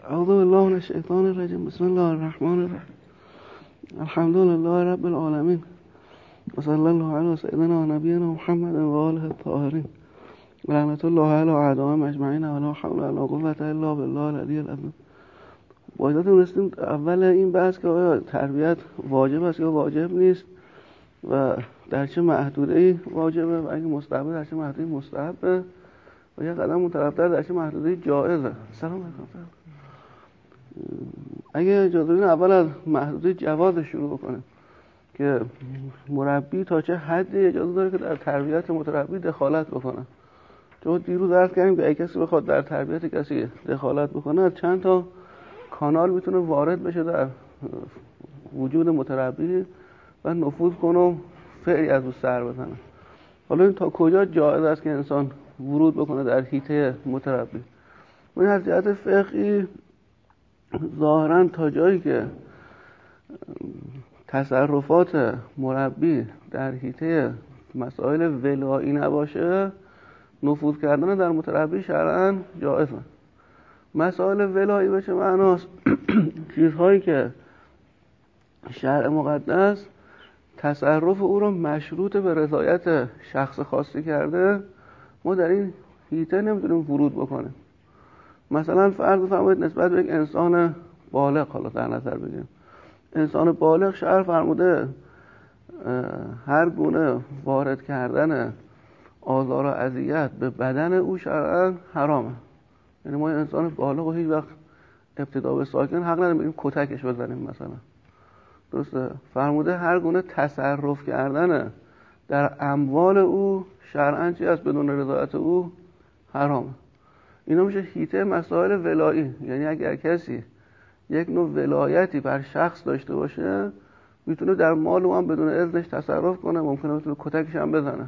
اعوذ بالله من الشیطان الرجیم. بسم الله الرحمن الرحیم. الحمد لله رب العالمین و صلی الله علی سیدنا و نبینا محمد و آله الطاهرین و لعنت الله علی اعدائهم اجمعین و لا حول ولا قوة الا بالله العلی العظیم. با اجازهتون رسیدیم اول این بحث که آیا تربیت واجب است یا واجب نیست و در چه محدوده‌ای واجبه و اگه مستحبه در چه محدوده‌ای مستحبه و یه قدم مترتب در چه محدوده‌ای جایزه. سلام علیکم. اگه اجازه بدین اول از محدوده جواز شروع بکنیم که مربی تا چه حدی اجازه داره که در تربیت متربی دخالت بکنه. چون دیروز عرض کردیم که اگه کسی بخواد در تربیت کسی دخالت بکنه چند تا کانال میتونه وارد بشه در وجود متربی و نفوذ کنه و فعلی از او سر بزنه. حالا این تا کجا جایز است که انسان ورود بکنه در حیطه متربی؟ این از جهت فقهی ظاهراً تا جایی که تصرفات مربی در حیطه مسائل ولایی نباشه نفوذ کردن در متربی شرعاً جایزه. مسائل ولایی به چه معناست؟ چیزهایی که شرع مقدس تصرف او رو مشروط به رضایت شخص خاصی کرده، ما در این حیطه نمیتونیم ورود بکنیم. مثلا فرض فرمایید نسبت به یک انسان بالغ حالا در نظر بگیریم، انسان بالغ شرع فرموده هر گونه وارد کردن آزار و اذیت به بدن او شرعاً حرامه. یعنی ما انسان بالغ و هیچ وقت ابتدا به ساکن حق نداریم بگیم کتکش بزنیم مثلا. درسته؟ فرموده هر گونه تصرف کردن در اموال او شرعاً چی است؟ بدون رضایت او حرامه. اینا میشه حیطه مسائل ولایی. یعنی اگر کسی یک نوع ولایتی بر شخص داشته باشه میتونه در مال او هم بدون اذنش تصرف کنه، ممکنه بتونه کتکش هم بزنه.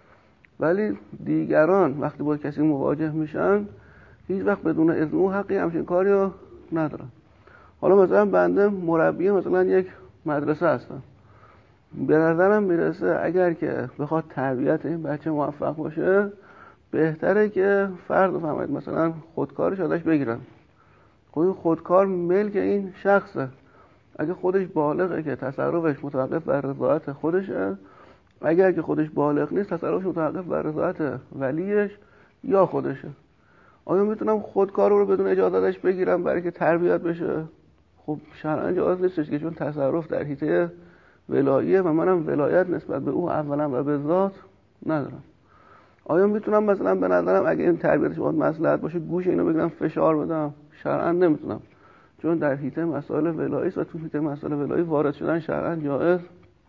ولی دیگران وقتی با کسی مواجه میشن هیچ وقت بدون اذن او حقی همچین کاری رو ندارن. حالا مثلا بنده مربی مثلا یک مدرسه هستم، به نظرم میرسه اگر که بخواد تربیت این بچه موفق باشه بهتره که فرض فرمایید مثلا خودکارش ازش بگیرن. خب این خودکار ملک این شخصه. اگه خودش بالغه که تصرفش متوقف بر رضایت خودشه، اگر که خودش بالغ نیست تصرفش متوقف بر رضایت ولیش یا خودشه. آیا میتونم خودکار رو بدون اجازه ازش بگیرم برای که تربیت بشه؟ خب شرعاً جواز نیستش که چون تصرف در حیطه ولاییه و منم ولایت نسبت به او اولا و به ذات ندارم. آیا میتونم مثلا به نظرم اگه این تربیتش باید مصلحت باشه گوش اینو بگیرم فشار بدم؟ شرعاً نمیتونم، چون در حیطه مسائل ولایی است و تو حیطه مسائل ولایی وارد شدن شرعاً جایز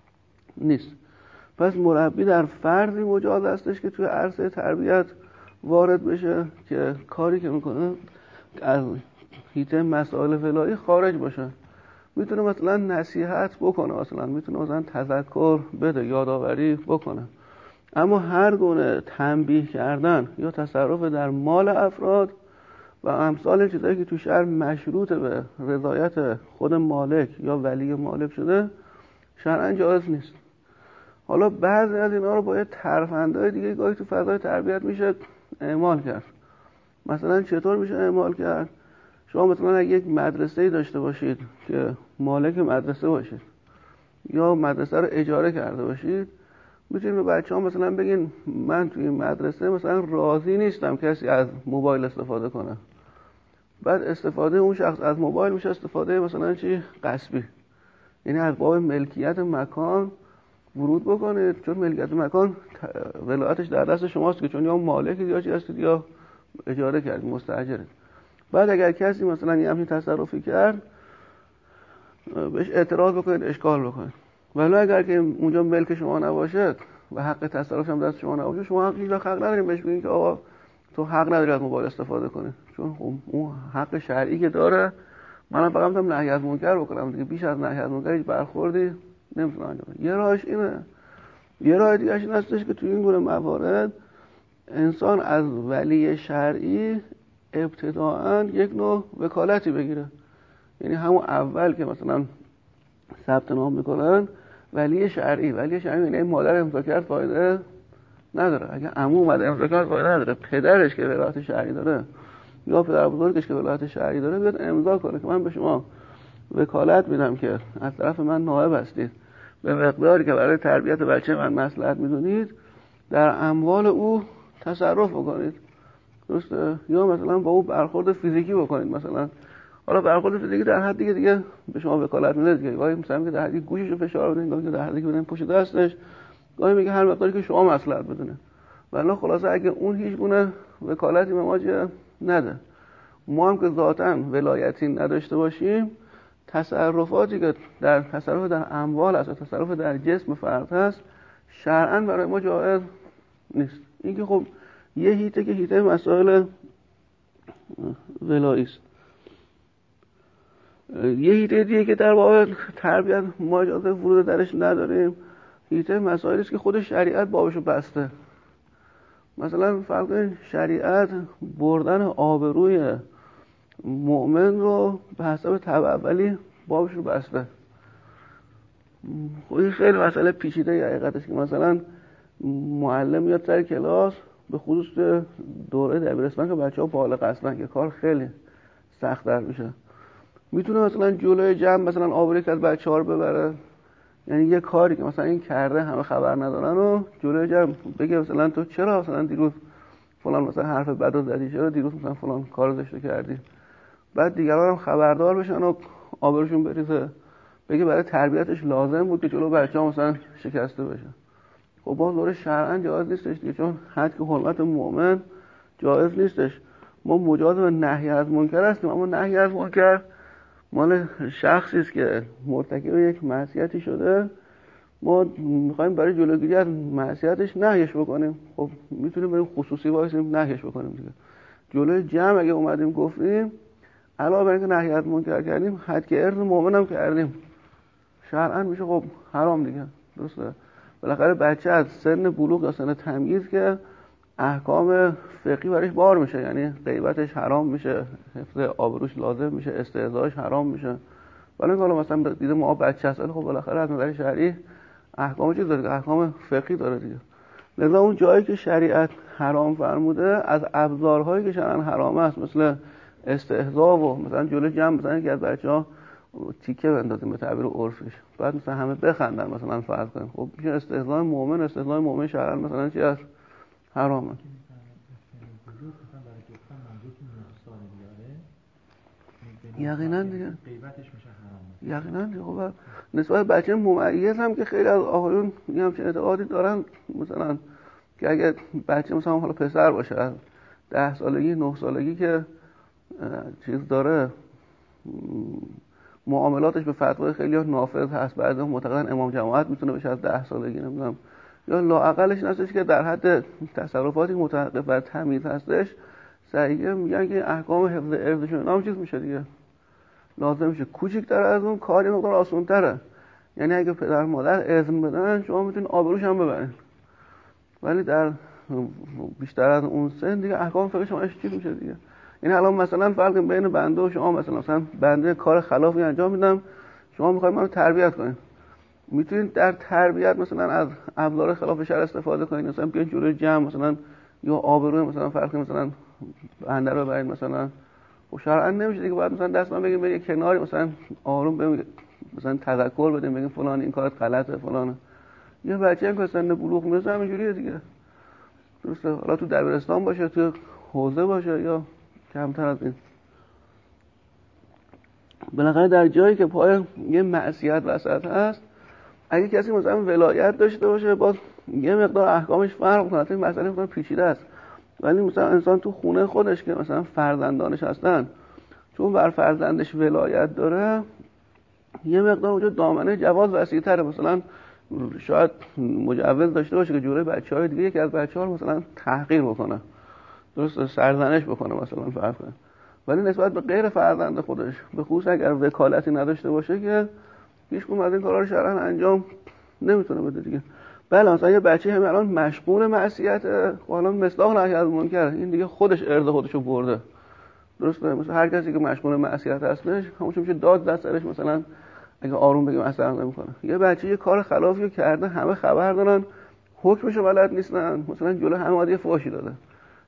نیست. پس مربی در فرضی مجاز هستش که توی عرصه تربیت وارد بشه که کاری که میکنه از حیطه مسائل ولایی خارج باشه. میتونه مثلا نصیحت بکنه، مثلا میتونه مثلا تذکر بده، یادآوری بکنه، اما هر گونه تنبیه کردن یا تصرف در مال افراد و امثال چیزایی که تو شرع مشروط به رضایت خود مالک یا ولی مالک شده شرعاً جایز نیست. حالا بعضی از اینا رو با یه ترفندهای دیگه گاهی تو فضای تربیت میشه اعمال کرد. مثلا چطور میشه اعمال کرد؟ شما مثلا اگه یک مدرسه‌ای داشته باشید که مالک مدرسه باشید یا مدرسه رو اجاره کرده باشید، میتونید به بچه‌ها مثلا بگین من توی این مدرسه مثلا راضی نیستم کسی از موبایل استفاده کنه. بعد استفاده اون شخص از موبایل میشه استفاده مثلا چی؟ غصبی. یعنی از باب ملکیت مکان ورود بکنید، چون ملکیت مکان ولایتش در دست شماست که چون یا مالکید یا چی هستید یا اجاره کردید، مستاجرید. بعد اگر کسی مثلا یه همچین تصرفی کرد بهش اعتراض بکنید، اشکال بکنید. ولی اگر که اونجا ملک شما نباشه و حق تصرفش هم دست شما نباشه، شما حق ندارید بهش بگید که آقا تو حق نداری از موبایل استفاده کنی، چون اون حق شرعی که داره. منم فقط میتونم نهی از منکر بکنم دیگه، بیش از نهی از منکر هیچ برخوردی نمیتونم انجام بدم. یه راهش اینه. یه راه دیگه این هستش که تو این گونه موارد انسان از ولی شرعی ابتداءً یک نوع وکالتی بگیره. یعنی همون اول که مثلا ثبت نام میکنن ولی شرعی یعنی مادر امضا کرد فایده نداره. اگه عمو اومده امضا کرد فایده نداره. پدرش که ولایت شرعی داره یا پدر بزرگش که ولایت شرعی داره بیاد امضا کنه که من به شما وکالت میدم که از طرف من نائب هستید، به مقداری که برای تربیت بچه من مصلحت میدونید در اموال او تصرف بکنید. درسته؟ یا مثلا با او برخورد فیزیکی بکنید. مثلا حالا برخورد فیزیکی در حدی دیگه به شما وکالت میده دیگه، گاهی مثلا میگه در حدی گوششو فشار بدین، گاهی در حدی که بدین پشت دستش، گاهی میگه هر مقداری که شما مصلحت بدونه. ولی خلاصه اگه اون هیچ گونه وکالتی به ما نده، ما هم که ذاتاً ولایتی نداشته باشیم، تصرفاتی که در تصرف در اموال هست و تصرف در جسم فرد هست شرعاً برای ما جایز نیست. این که خب یه هیته که هیته مسائل ولایی است. یه هیته دیگه که در باب تربیت ما اجازه ورود درش نداریم، هیته مسائلی است که خود شریعت بابشو بسته. مثلا فرق شریعت بردن آبروی مؤمن رو به حسب طبع اولی بابش رو بسته. خودی خیلی مسئله پیچیده حقیقتش که مثلا معلم میاد سر کلاس، به خصوص دوره دبیرستان که بچه‌ها بالغ هستن که کار خیلی سخت در میشه، میتونه مثلا جلوی جمع مثلا آبروی که از بچه‌ها رو ببره، یعنی یه کاری که مثلا این کرده همه خبر ندارن و جلوی جمع بگه مثلا تو چرا مثلا دیروز فلان مثلا حرف بدو زدی، چرا دیروز مثلا فلان کارو زشتو کردی، بعد دیگران هم خبردار بشن و آبروشون بریزه، بگه برای تربیتش لازم بود که جلو بچه‌ها مثلا شکسته بشه. خب باز دوره شرعاً جایز نیستش دیگه، چون حد که حرمت مؤمن جایز نیستش. ما مجاز به نهی از منکر هستیم، اما نهی از منکر مال شخصی است که مرتکب یک معصیتی شده، ما میخوایم برای جلوگیری از معصیتش نهیش بکنیم. خب میتونیم بریم خصوصی وایسیم نهیش بکنیم دیگه. جلوی جمع اگه اومدیم گفتیم، علاوه بر اینکه نهی از منکر کردیم، حد که ارض مؤمن هم کردیم، شرعاً میشه خب حرام دیگه. درسته؟ بالاخره بچه از سن بلوغ یا سن تمییز که احکام فقهی برایش بار میشه، یعنی غیبتش حرام میشه، حفظ آبروش لازم میشه، استهزاءش حرام میشه. ولی حالا مثلا دیده ما بچه هست، خب بالاخره از نظر شرعی احکام چیز داره، احکام فقهی داره دیگه. لذا اون جایی که شریعت حرام فرموده، از ابزارهایی که شرعاً حرام است مثل استهزاء و مثلا جلوی جمع مثلا یکی از بچه‌ها تیکه بندازیم به تعبیر عرفیش، بعد مثلا همه بخندن مثلا فرض کنیم، خب میشه استهزاء مؤمن. استهزاء مؤمن شرعاً مثلا چی است؟ حرامه. یقینا دیگه یقینا دیگه. خب نسبت بچه ممیز هم که خیلی از آقایون یه همچین اعتقادی دارن، مثلا که اگه بچه مثلا حالا پسر باشه از 10 سالگی 9 سالگی که چیز داره، معاملاتش به فتوای خیلی نافذ هست، بعضی معتقدن امام جماعت میتونه بشه از 10 سالگی، نمیدونم، یا لااقلش نستش که در حد تصرفاتی متوقف بر تمیز هستش، صحیحه میگن که احکام حفظ ارثشون نام چیز میشه دیگه، لازم میشه. کوچیک‌تر از اون کاری مقدار آسان‌تره، یعنی اگه پدر مادر اذن بدن شما میتونید آبروش هم ببرید، ولی در بیشتر از اون سن دیگه احکام فقهی شما چیز میشه دیگه. یعنی الان مثلا فرق بین بنده و شما، مثلا بنده کار خلافی انجام میدم، شما میخواید منو تربیت کنید، میتونید در تربیت مثلا از ابزار خلاف شرع استفاده کنید، مثلا بیاین جلوی جمع مثلا یا آبروی مثلا فرض کنید مثلا بنده رو ببرید مثلا، و شرعا نمیشه دیگه، باید مثلا دست من بگیم برید کناری مثلا آروم بگیم مثلا تذکر بدیم بگیم فلان این کارت غلطه فلان. یه بچه هم که سن بلوغ میرسه همینجوریه دیگه. درسته؟ حالا تو دبیرستان باشه، تو حوزه باشه یا کمتر از این، بالاخره در جایی که پای یه معصیت وسط هست، اگه کسی مثلا ولایت داشته باشه باز یه مقدار احکامش فرق کنه، این مسئله مقدار پیچیده است. ولی مثلا انسان تو خونه خودش که مثلا فرزندانش هستن، چون بر فرزندش ولایت داره، یه مقدار اونجا دامنه جواز وسیع‌تره، مثلا شاید مجوز داشته باشه که جلوی بچه‌های دیگه یکی از بچه‌ها رو مثلا تحقیر بکنه، درست سرزنش بکنه مثلا فرض کنه، ولی نسبت به غیر فرزند خودش، به خصوص اگر وکالتی نداشته باشه، که هیچ کدوم از این کارا رو شرعاً انجام نمیتونه بده دیگه. بله مثلا یه بچه همین الان مشغول معصیت، حالا مصداق نهی از منکر، این دیگه خودش ارض خودشو برده، درسته؟ مثلا هر کسی که مشغول معصیت هستش همونش میشه داد دست سرش، مثلا اگه آروم بگیم اثر نمیکنه. یه بچه یه کار خلافی کرده، همه خبر دارن، حکمشو بلد نیستن، مثلا جلو همه عادی فحشی داده،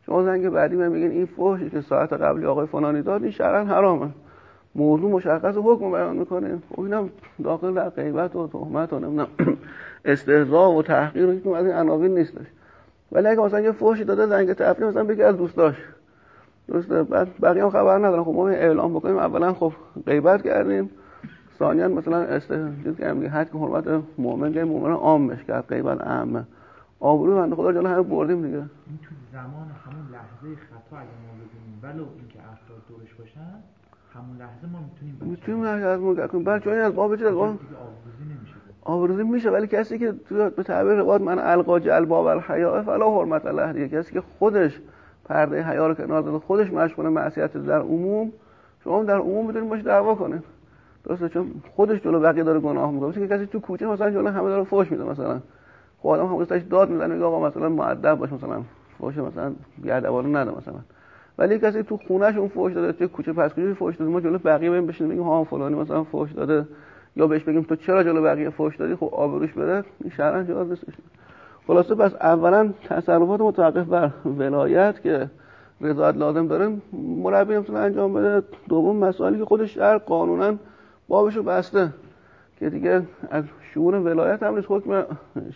شما زنگ بعدی من میگین این فحشی که ساعت قبلی آقای فلانی داد این شرعاً حرامه، موضوع مشخص حکم بیان میکنه، خب اینم داخل در غیبت و تهمت و نمیدونم استهزاء و تحقیر و هیچ از این عناوین نیستش. ولی اگه مثلا یه فحشی داده زنگ تفریح مثلا بگه از دوستاش، درسته، بعد بقیه هم خبر ندارن، خب ما اعلام بکنیم اولا خب غیبت کردیم، ثانیاً مثلا استهزاء کردیم، حد که حرمت مؤمن که مؤمن عامش کرد، غیبت عامه، آبروی بنده خدا جلو همه بردیم دیگه. این تو زمان همون لحظه خطا اگه ما ببینیم ولو اینکه افراد دورش باشن همون لحظه ما میتونیم از منکر کنیم. بعد چون از باب چه از باب آبروزی میشه، ولی کسی که تو به تعبیر روایت من القا جلباب الحیا فلا حرمت له دیگه، کسی که خودش پرده حیا رو کنار زده، خودش مشمول معصیت در عموم، شما در عموم میتونید باش دعوا کنید، درسته، چون خودش جلو بقیه داره گناه میکنه. مثلا کسی تو کوچه مثلا جلو همه داره فحش میده، مثلا خب آدم همونش داد میزنه میگه آقا مثلا مؤدب باش، مثلا فحش مثلا بیادبانه نده مثلا. ولی کسی تو خونه‌ش اون فحش داده، تو کوچه پس کوچه فحش داده، ما جلو بقیه بریم بشینیم بگیم ها فلانی مثلا فحش داده، یا بهش بگیم تو چرا جلو بقیه فحش دادی، خب آبروش بره، این شرعاً جواز نیست. خلاصه پس اولا تصرفات متوقف بر ولایت که رضایت لازم داره مربی نمیتونه انجام بده. دوم مسائلی که خود شرع قانونا بابشو بسته که دیگه از شؤون ولایت هم نیست، حکم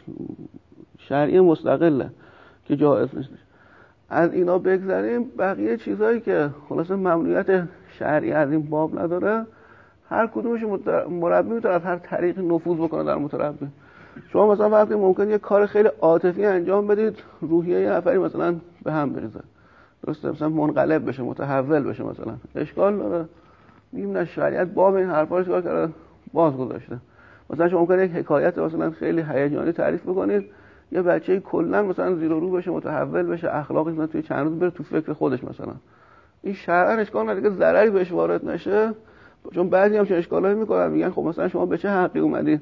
شرعی مستقله که جایز نیست. از اینا بگذریم، بقیه چیزایی که خلاصه ممنوعیت شرعی از این باب نداره، هر کدومش مربی میتونه از هر طریق نفوذ بکنه در متربی. شما مثلا وقتی ممکن یه کار خیلی عاطفی انجام بدید، روحیه یه نفری مثلا به هم بریزه، درسته، مثلا منقلب بشه، متحول بشه، مثلا اشکال داره، میگیم نه شریعت باب این حرفا رو چیکار کرده، باز گذاشته. مثلا شما ممکنه یک حکایت مثلا خیلی هیجانی تعریف بکنید، یه بچه‌ای کلا مثلا زیر و رو بشه، متحول بشه، اخلاقش مثلا توی چند روز بره تو فکر خودش، مثلا این شرعاً اشکال نداره که ضرری بهش وارد نشه. چون بعضی هم چه اشکالایی میکنن، میگن خب مثلا شما به چه حقی اومدی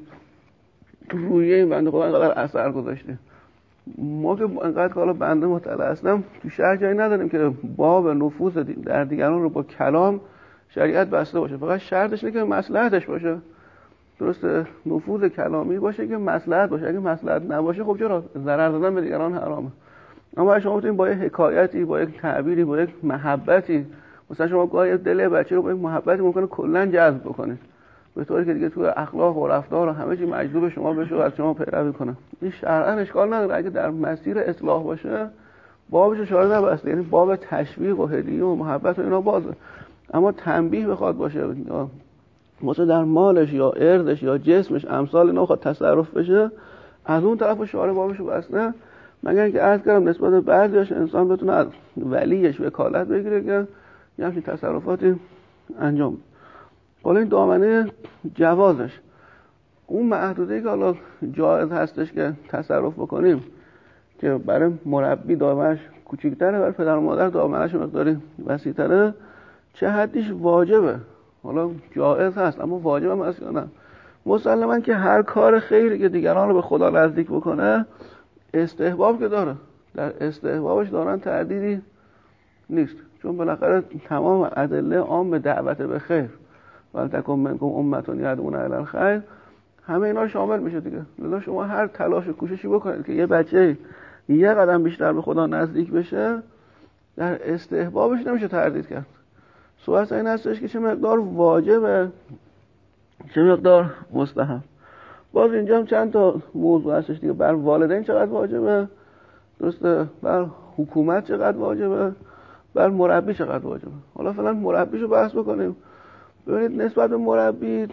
روی این بنده خدا انقدر اثر گذاشتی؟ ما که انقدر که حالا بنده مطلع هستم تو شرع جایی نداریم که باب نفوذ در دیگران رو با کلام شریعت بسته باشه، فقط شرطش اینه که مصلحتش باشه، درسته، نفوذ کلامی باشه که مصلحت باشه، اگه مصلحت نباشه خب چرا ضرر دادن به دیگران حرامه. اما شما میتونید با یک حکایتی، با یک تعبیری، با یک محبتی، مثلا شما گاهی دل بچه رو با یک محبتی ممکنه کلا جذب بکنید، به طوری که دیگه تو اخلاق و رفتار و همه چی مجذوب شما بشه و از شما پیروی کنه. این شرعاً اشکال نداره اگه در مسیر اصلاح باشه، بابش اشاره نبسته، یعنی باب تشویق و هدیه و محبت و اینا بازه. اما تنبیه بخواد باشه یا مثلا در مالش یا ارزش یا جسمش امثال اینا بخواد تصرف بشه، از اون طرف شعار بابش بسته، مگر اینکه عرض کردم نسبت به بعضیش انسان بتونه از ولیش وکالت بگیره که یه همچین تصرفاتی انجام بده. حالا این دامنه جوازش، اون محدوده‌ای که حالا جایز هستش که تصرف بکنیم که برای مربی دامنش کوچیک‌تره، برای پدر و مادر دامنش مقداری وسیع‌تره، چه حدیش واجبه؟ حالا جایز هست اما واجب هم هست یا نه؟ مسلماً که هر کار خیری که دیگران رو به خدا نزدیک بکنه استحباب که داره، در استحبابش دارن تردیدی نیست، چون بالاخره تمام ادله عام دعوت به خیر ولتکن منکم امة یدعون الی الخیر همه اینا شامل میشه دیگه. لذا شما هر تلاش و کوششی بکنید که یه بچه یه قدم بیشتر به خدا نزدیک بشه، در استحبابش نمیشه تردید کرد. سوال این هستش که چه مقدار واجبه، چه مقدار مستحب. باز اینجا هم چند تا موضوع هستش دیگه، بر والدین چقدر واجبه، درسته، بر حکومت چقدر واجبه، بر مربی چقدر واجبه. حالا فعلا مربیشو بحث بکنیم. ببینید نسبت به مربی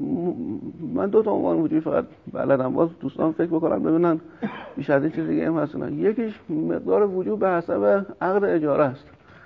من دو تا عنوان وجودی فقط بلدم، باز دوستان فکر بکنن ببینن بیش از این چیز دیگه هم هست. یکیش مقدار وجوب به حسب عقد اجاره است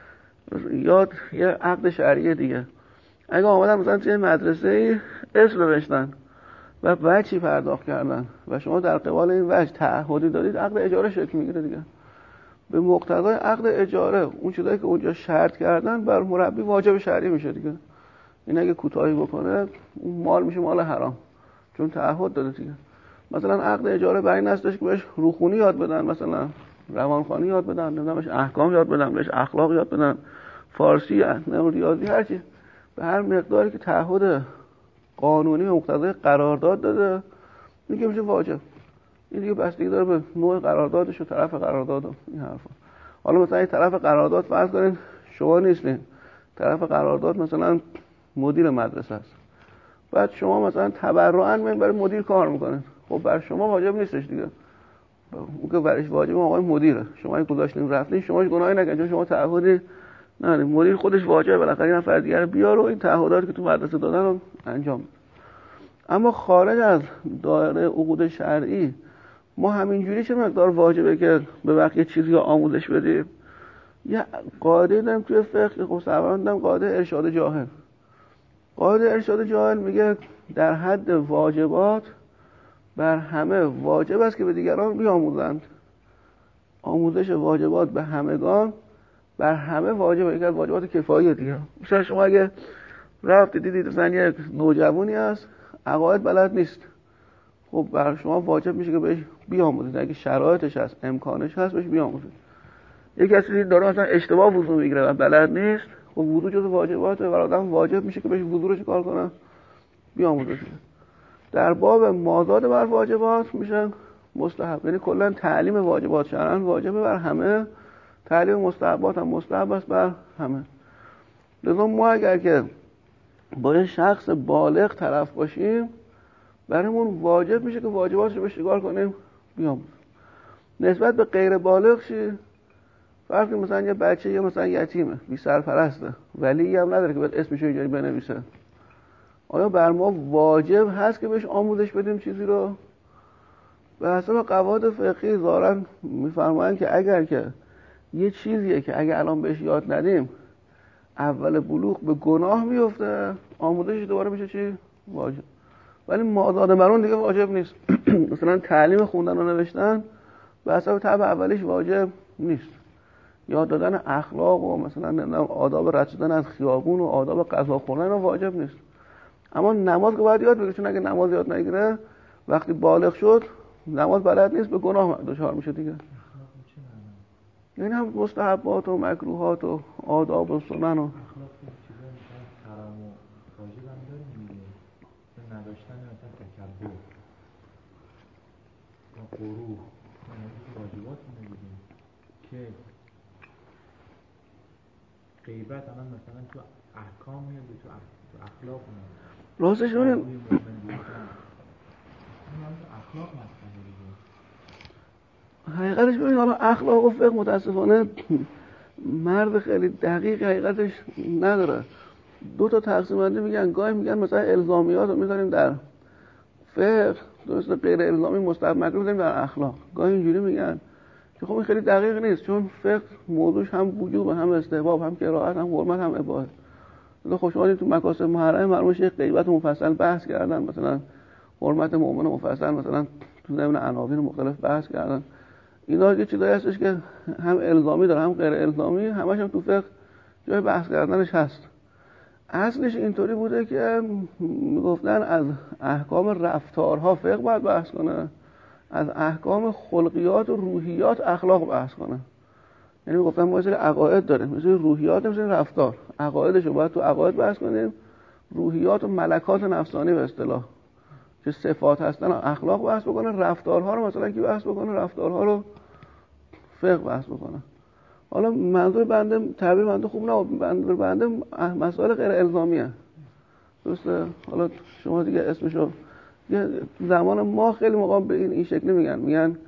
یا یه عقد شرعی دیگه. اگه آمدن مثلا توی مدرسه اسم نوشتن و وجهی پرداخت کردن و شما در قبال این وجه تعهدی دادید، عقد اجاره شکل میگیره دیگه. به مقتضای عقد اجاره اون چیزایی که اونجا شرط کردن بر مربی واجب شرعی میشه دیگه. این اگه کوتاهی بکنه اون مال میشه مال حرام، چون تعهد داده دیگه. مثلا عقد اجاره برای این هستش که بهش روخونی یاد بدن، مثلا روانخوانی یاد بدن، نمیدونم بهش احکام یاد بدن، بهش اخلاق یاد بدن، فارسی، ریاضی، هر چی، به هر مقداری که تعهد قانونی و مقتضای قرارداد داده میشه واجب. این دیگه بستگی داره به نوع قراردادش و طرف قرارداد و این حرفا. حالا مثلا این طرف قرارداد فرض کنین شما نیستین، طرف قرارداد مثلا مدیر مدرسه است، بعد شما مثلا تبرعاً میان برای مدیر کار میکنین، خب بر شما واجب نیستش دیگه، اون که برش واجب آقای مدیره، شما گذاشتین رفتین، شما گناهی نکنید چون شما تعهدی نه، مدیر خودش واجبه بالاخره این نفر دیگه رو بیاره و این تعهداتی که تو مدرسه دادن رو انجام بده. اما خارج از دایره عقود شرعی ما همینجوری چه مقدار واجبه که به بقیه چیزی رو آموزش بدیم؟ یه قاعده داریم توی فقه، خب سوال داریم قاعده ارشاد جاهل. قاعده ارشاد جاهل میگه در حد واجبات بر همه واجب است که به دیگران بیاموزند. آموزش واجبات به همگان بر همه واجبه، یکی از واجبات کفاییه دیگه. مثلا شما اگه رفت دیدید مثلا یک نوجوانی هست عقاید بلد نیست، خب بر شما واجب میشه که بهش بیاموزید، اگه شرایطش هست امکانش هست بهش بیاموزید. یک کسی داره مثلا اشتباه وضو میگیره و بلد نیست، خب وضو جز واجباته و آدم واجب میشه که بهش وضو رو چیکار کنه؟ بیاموزه. در باب مازاد بر واجبات میشه مستحب، یعنی کلا تعلیم واجبات شرعاً واجبه بر همه، تعلیم مستحبات هم مستحب است بر همه. لذا ما اگر که با یه شخص بالغ طرف باشیم برامون واجب میشه که واجباتش رو بهش چیکار کنیم؟ بیاموزیم. نسبت به غیر بالغ چی؟ فرض کنید مثلا یه بچه یا مثلا یتیمه، بی سرپرسته، ولی هم نداره که باید اسمش رو اینجوری بنویسه، آیا بر ما واجب هست که بهش آموزش بدیم چیزی رو؟ به حسب قواعد فقهی ظاهراً میفرمایند که اگر که یه چیزیه که اگه الان بهش یاد ندیم اول بلوغ به گناه میفته، آموزش دوباره میشه چی؟ واجب. ولی مازاد مرون دیگه واجب نیست. مثلا تعلیم خوندن و نوشتن به حسب طبع اولیش واجب نیست. یاد دادن اخلاق و مثلا آداب رد شدن از خیابون و آداب غذا خوردن واجب نیست. اما نماز که باید یاد بگیره، چون اگه نماز یاد نگیره وقتی بالغ شد نماز بلد نیست، به گناه دچار میشه دیگه. یعنی هم مستحبات و مکروهات و آداب و سنن و حرام و واجب هم داریم دیگه، نداشتن مثلا تکبر و غرور واجبات میگیم که غیبت الان مثلا تو احکام میاد تو اخلاق میاد. راستش اون اخلاق مسئله دیگه. حقیقتش ببین حالا اخلاق و فقه متاسفانه مرد خیلی دقیق حقیقتش نداره. دو تا تقسیم بندی میگن، گاهی میگن مثلا الزامیات رو میذاریم در فقه، درست غیر الزامی مستحب مکروه میذاریم در اخلاق. گاهی اینجوری میگن که خب این خیلی دقیق نیست، چون فقه موضوعش هم وجوب هم استحباب هم کراهت هم حرمت هم اباحه. خب شما تو مکاسب محرمه مرموش یک غیبت مفصل بحث کردن، مثلا حرمت مؤمن مفصل مثلا تو ضمن عناوین مختلف بحث کردن. اینا یه چیزایی هستش که هم الزامی داره هم غیر الزامی، همش هم تو فقه جای بحث کردنش هست. اصلش اینطوری بوده که میگفتن از احکام رفتارها فقه باید بحث کنه، از احکام خلقیات و روحیات اخلاق بحث کنه. یعنی میگفتن ما مثل عقاید داریم، مثل روحیات مثل رفتار، عقایدشو باید تو عقاید بحث کنیم، روحیات و ملکات نفسانی به اصطلاح که صفات هستن اخلاق بحث بکنه، رفتارها رو مثلا کی بحث بکنه، رفتارها رو فقه بحث بکنه. حالا منظور بنده تعبیر بنده خوب نه، منظور بنده مسائل غیر الزامیه. درسته؟ حالا شما دیگه اسمشو زمان ما خیلی موقع به این شکلی میگن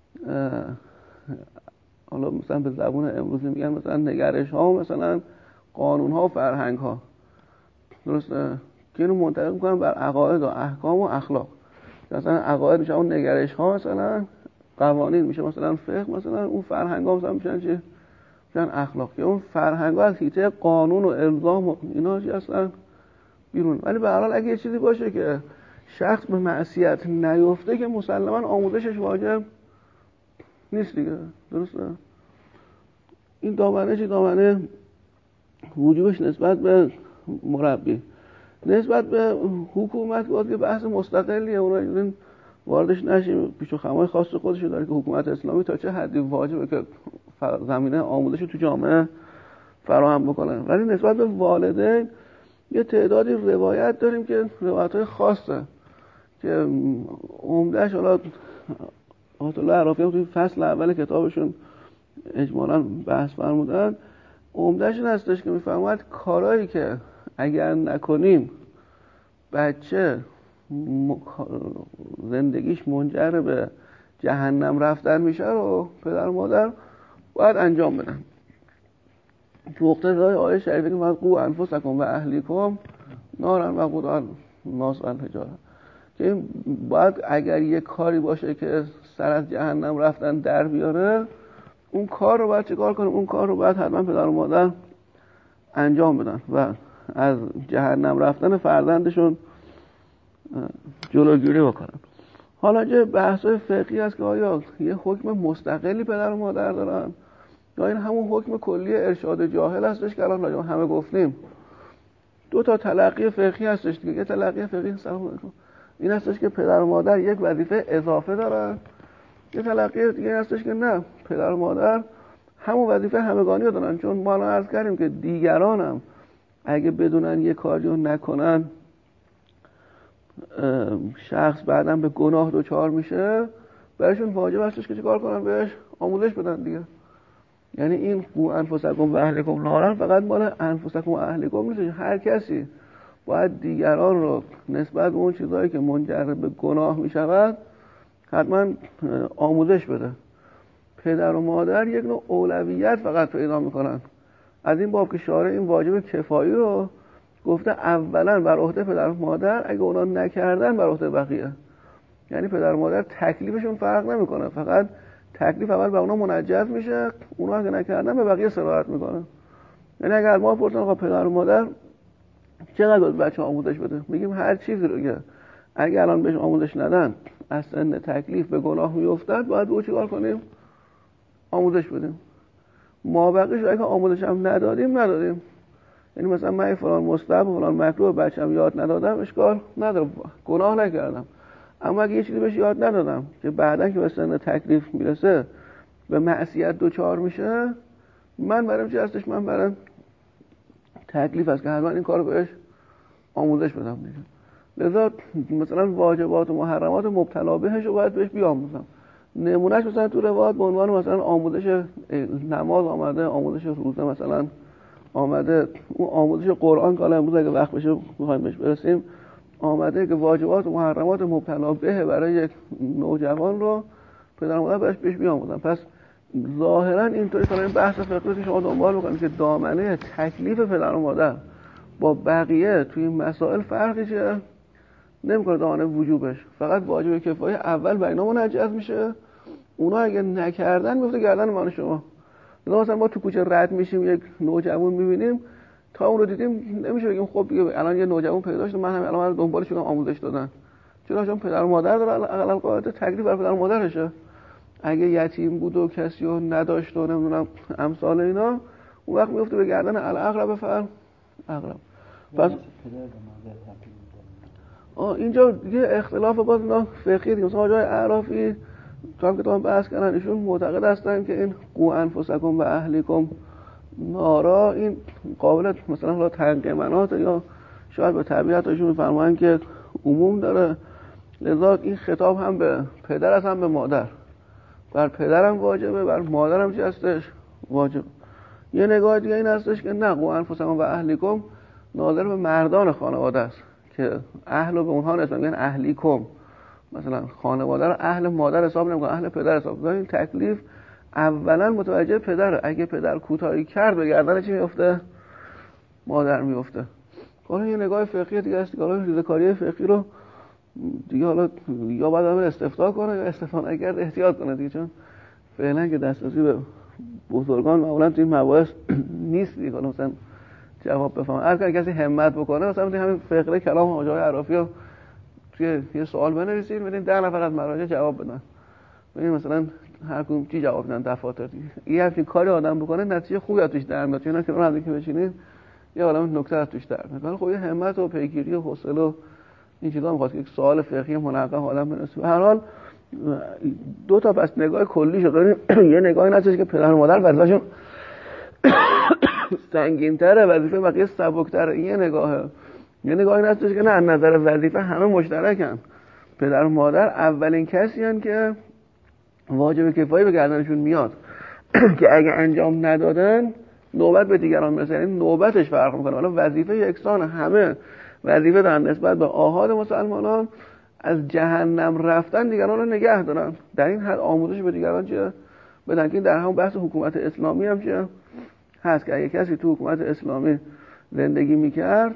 حالا مثلا به زبون امروزی میگن مثلا نگرش ها و مثلا قانون ها و فرهنگ ها. درسته؟ که اینو منطبق میکنن بر عقاید و احکام و اخلاق. مثلا عقاید میشه اون نگرش ها، مثلا قوانین میشه مثلا فقه، مثلا اون فرهنگ ها مثلا میشن چی؟ میشن اخلاق. که اون فرهنگ ها از حیطه قانون و الزام و اینا چی اصلا بیرون. ولی به هر حال اگه یه چیزی باشه که شخص به معصیت نیفته که مسلما آموزشش واجب نیست دیگه. درسته؟ این دامنه چی؟ دامنه وجوبش نسبت به مربی. نسبت به حکومت باید که بحث مستقلیه، اونا واردش نشیم. پیش و خمای خاص خودشو داره که حکومت اسلامی تا چه حدی واجبه که زمینه آموزش تو جامعه فراهم بکنه. ولی نسبت به والدین یه تعدادی روایت داریم که روایت‌های خاصه که عمده‌اش حالا آیت الله عرافی هم توی فصل اول کتابشون اجمالاً بحث فرمودن، عمده‌ش این هستش که میفرماید کارهایی که اگر نکنیم بچه زندگیش منجر به جهنم رفتن میشه رو پدر و مادر باید انجام بدن. تو اقتضای آیه شریفه که قوا انفسکم و اهلیکم نارا وقودها الناس والحجاره، که این باید اگر یه کاری باشه که سر از جهنم رفتن در بیاره، اون کار رو باید چه کار کنیم؟ اون کار رو باید حتما پدر و مادر انجام بدن و از جهنم رفتن فرزندشون جلوگیری بکنن. حالا چه بحث‌های فقهی هست که آیا یه حکم مستقلی پدر و مادر دارن یا این همون حکم کلی ارشاد جاهل هستش که الان راجع همه گفتیم. دو تا تلقی فقهی هستش دیگه. یه تلقی فقهی این هستش که پدر و مادر یک وظیفه اضافه دارن، یه تلقی دیگه هستش که نه، پدر و مادر همون وظیفه همگانی رو دارن. چون ما الان عرض کردیم که دیگران هم اگه بدونن یه کاری رو نکنن شخص بعداً به گناه دچار میشه، برایشون واجب هستش که چه کار کنن؟ بهش آموزش بدن دیگه. یعنی این قوا انفسکم و اهلیکم نارا فقط مال انفسکم و اهلیکم نیست، هر کسی باید دیگران رو نسبت به اون چیزایی که منجر به گناه میشود حتما آموزش بده. پدر و مادر یک نوع اولویت فقط پیدا میکنن. از این باب که شارع این واجب کفایی رو گفته اولا بر عهده پدر و مادر، اگه اونا نکردن بر عهده بقیه. یعنی پدر و مادر تکلیفشون فرق نمیکنه، فقط تکلیف اول به اونا منجز میشه، اونا اگه نکردن به بقیه سرایت میکنه. یعنی اگر ما پرسن آقا پدر و مادر چقدر باید بچه آموزش بده، میگیم هر چیزی رو که اگه الان بهش آموزش ندن از سن تکلیف به گناه میافتد، باید او چیکار کنیم؟ آموزش بدیم. ما بقیش اگه آموزش هم ندادیم، یعنی مثلا من فلان مستحب و فلان مکروه بچه‌م یاد ندادم، اشکال نداره، گناه نکردم. اما اگه یه چیزی بهش یاد ندادم که بعداً که به سن تکلیف میرسه به معصیت دوچار میشه، من برام چی هستش؟ من برام تکلیف هست که حتما این کارو بهش آموزش بدم دیگه. لذا مثلا واجبات و محرمات مبتلا بهش رو باید بهش بیاموزم. نمونهش مثلا تو روایت به عنوان مثلا آموزش نماز آمده، آموزش روزه مثلا آمده، اون آموزش قرآن که الان امروز اگه وقت بشه می‌خوایم بهش برسیم آمده که واجبات و محرمات مبتلا به برای یک نوجوان رو پدر و مادر بهش بیاموزن. پس ظاهرا اینطوری تا این بحث فقهی که شما دنبال بکنید که دامنه تکلیف پدر و مادر با بقیه توی این مسائل فرقی چه نمی‌کنه، دامنه وجوبش فقط واجب کفایه اول بر اینا منجز میشه، اونا اگه نکردن میفته گردن من شما. مثلا ما تو کوچه رد میشیم یک نوجوان میبینیم، تا اون رو دیدیم نمیشه بگیم خب دیگه الان یه نوجوان پیدا شده من هم الان دنبالش شدم آموزش دادن. چون پدر و مادر داره اقل قاعده تکلیف بر پدر و مادرشه. اگه یتیم بود و کسی رو نداشت و نمیدونم امثال اینا، اون وقت میفته به گردن الاقرب فعل اقرب. پس اینجا یه اختلاف باز اینا فقهی دیگه. مثلا جای اعرافی تو هم که تو بحث کردن ایشون معتقد هستن که این قوا انفسکم و اهلیکم نارا این قابل مثلا حالا تنقیمنات یا شاید به طبیعت ایشون میفرماین که عموم داره. لذا این خطاب هم به پدر است هم به مادر. بر پدرم واجبه، بر مادرم چی هستش؟ واجب. یه نگاه دیگه این هستش که نه، قوا انفسکم و اهلیکم ناظر به مردان خانواده است که اهل رو به اونها نسبت میگن اهلیکم. مثلا خانواده رو اهل مادر حساب نمی‌کنن، اهل پدر حساب می‌کنن. این تکلیف اولا متوجه پدره. اگه پدر کوتاهی کرد به گردن چی میفته؟ مادر میفته. حالا یه نگاه فقهی دیگه است. حالا ریزه‌کاری فقهی رو دیگه حالا یا باید همین استفتاء کنه یا استفتاء نکرد احتیاط کنه دیگه، چون فعلا که دسترسی به بزرگان معمولا تو این مباحث نیست دیگه. حالا مثلا جواب بفهم اگر کسی همت بکنه مثلا همین فقه کلام حاج آقای عرافی رو توی یه سوال بنویسید ببینید 10 نفر از مراجع جواب بدن، ببین مثلا هر کدوم چی جواب میدن دفاتر دیگه. یه همچین کاری آدم بکنه نتیجه خوبی از توش در میاد. چون کنار هم دیگه بشینید یه عالمه نکته از توش در میاد. خب یه همت و پیگیری و حوصله و این چیزا میخواد که یک سوال فقهی منقح آدم بنویسه. به هر حال دو تا پس نگاه کلی شده. یه نگاه این هستش که پدر و مادر وظیفه‌شون سنگین‌تره، وظیفه بقیه سبک‌تره. یه نگاهه. یه نگاه این هستش که نه، از نظر وظیفه همه مشترکن. پدر و مادر اولین کسی هستن که واجب کفایه به گردنشون میاد. که اگه انجام ندادن نوبت به دیگران میرسه، یعنی نوبتش فرق میکنه. حالا وظیفه یکسان، همه وظیفه دارن نسبت به آحاد مسلمانان از جهنم رفتن دیگران رو نگه دارن. در این حد آموزش به دیگران چیه بدن که در همون بحث حکومت اسلامی هم چیه هست که اگه کسی تو حکومت اسلامی زندگی میکرد،